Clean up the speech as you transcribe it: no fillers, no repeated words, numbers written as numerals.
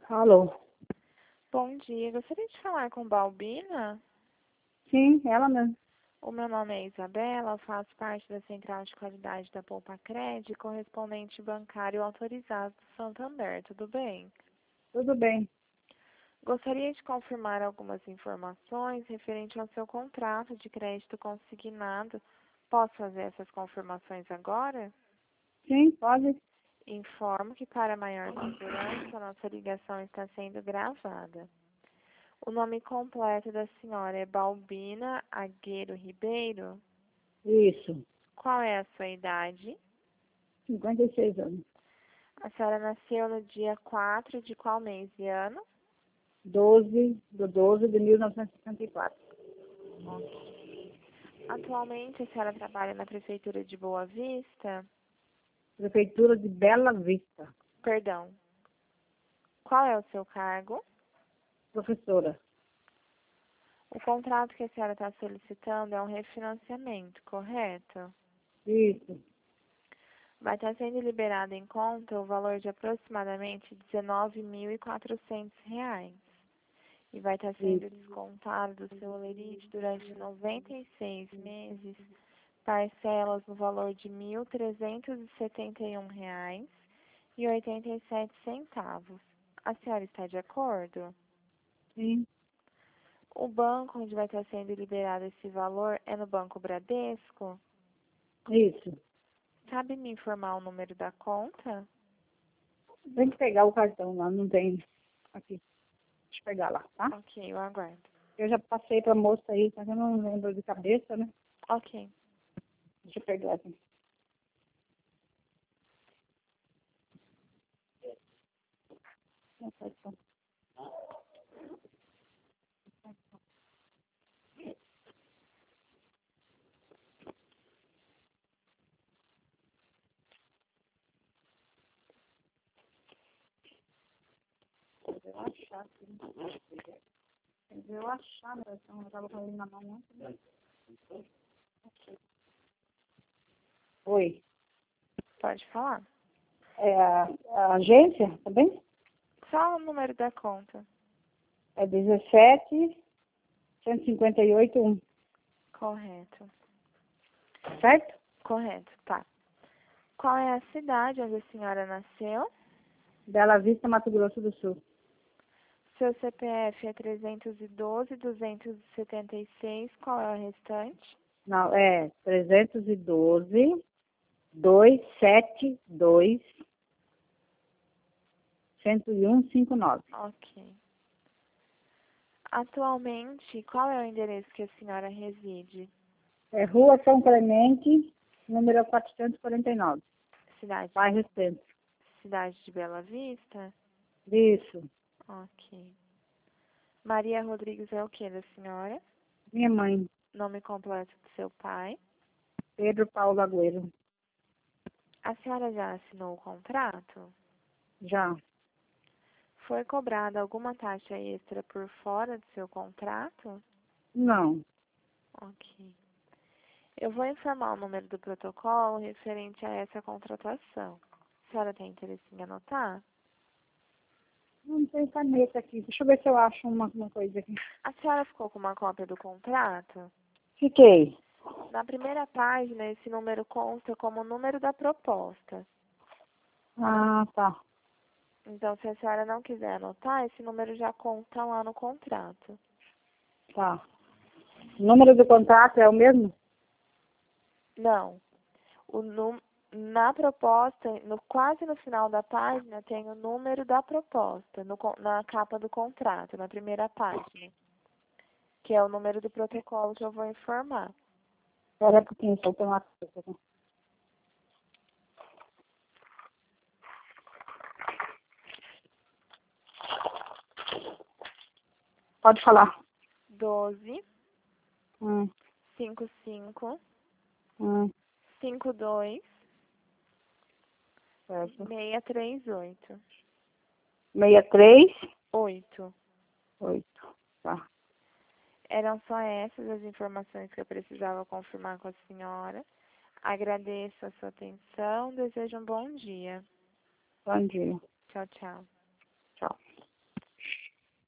Alô? Bom dia, gostaria de falar com Balbina. Sim, ela mesmo. O meu nome é Isabela, faço parte da Central de Qualidade da Poupa Cred, correspondente bancário autorizado do Santander, tudo bem? Tudo bem. Gostaria de confirmar algumas informações referente ao seu contrato de crédito consignado. Posso fazer essas confirmações agora? Sim, pode? Informo que para maior segurança, a nossa ligação está sendo gravada. O nome completo da senhora é Balbina Agueiro Ribeiro. Isso. Qual é a sua idade? 56 anos. A senhora nasceu no dia 4 de qual mês e ano? 12 de 1964. Ok. Atualmente a senhora trabalha na Prefeitura de Boa Vista? Prefeitura de Bela Vista. Perdão. Qual é o seu cargo? Professora. O contrato que a senhora está solicitando é um refinanciamento, correto? Isso. Vai estar sendo liberado em conta o valor de aproximadamente R$ 19.400 e vai estar sendo descontado do seu holerite durante 96 meses, parcelas no valor de R$ 1.371,87. A senhora está de acordo? Sim. O banco onde vai estar sendo liberado esse valor é no Banco Bradesco? Isso. Sabe me informar o número da conta? Tem que pegar o cartão lá, não tem aqui. Deixa eu pegar lá, tá? Ok, eu aguardo. Eu já passei pra moça aí, mas eu não lembro de cabeça, né? Ok. Deixa eu pegar aqui. Eu achar aqui. Eu achar, mas eu não tava com ele na mão ontem. Oi. Pode falar. É a agência, tá bem? Só o número da conta. É 17 158 Correto. certo? Correto, tá. Qual é a cidade onde a senhora nasceu? Bela Vista, Mato Grosso do Sul. Seu CPF é 312-276. Qual é o restante? Não, é 312 272 101 59. Ok. Atualmente, qual é o endereço que a senhora reside? É Rua São Clemente, número 449. Cidade, Bairro Centro. cidade de Bela Vista? Isso. Ok. Maria Rodrigues é o que da senhora? Minha mãe, Nome completo do seu pai? Pedro Paulo Agüero. A senhora já assinou o contrato? Já. Foi cobrada alguma taxa extra por fora do seu contrato? Não. Ok. Eu vou informar o número do protocolo referente a essa contratação. A senhora tem interesse em anotar? Não tem caneta aqui. Deixa eu ver se eu acho uma coisa aqui. A senhora ficou com uma cópia do contrato? Fiquei. Na primeira página, esse número consta como o número da proposta. Ah, tá. Então, se a senhora não quiser anotar, esse número já consta lá no contrato. Tá. O número do contrato é o mesmo? Não. Na proposta, quase no final da página, tem o número da proposta, na capa do contrato, na primeira página, que é o número do protocolo que eu vou informar. Espera um pouquinho, só tem uma coisa aqui. Pode falar. 12 Hum, 55 hum, 52 certo. 638. 63 8. 8. Tá. Eram só essas as informações que eu precisava confirmar com a senhora. Agradeço a sua atenção. Desejo um bom dia. Bom dia. Tchau, tchau.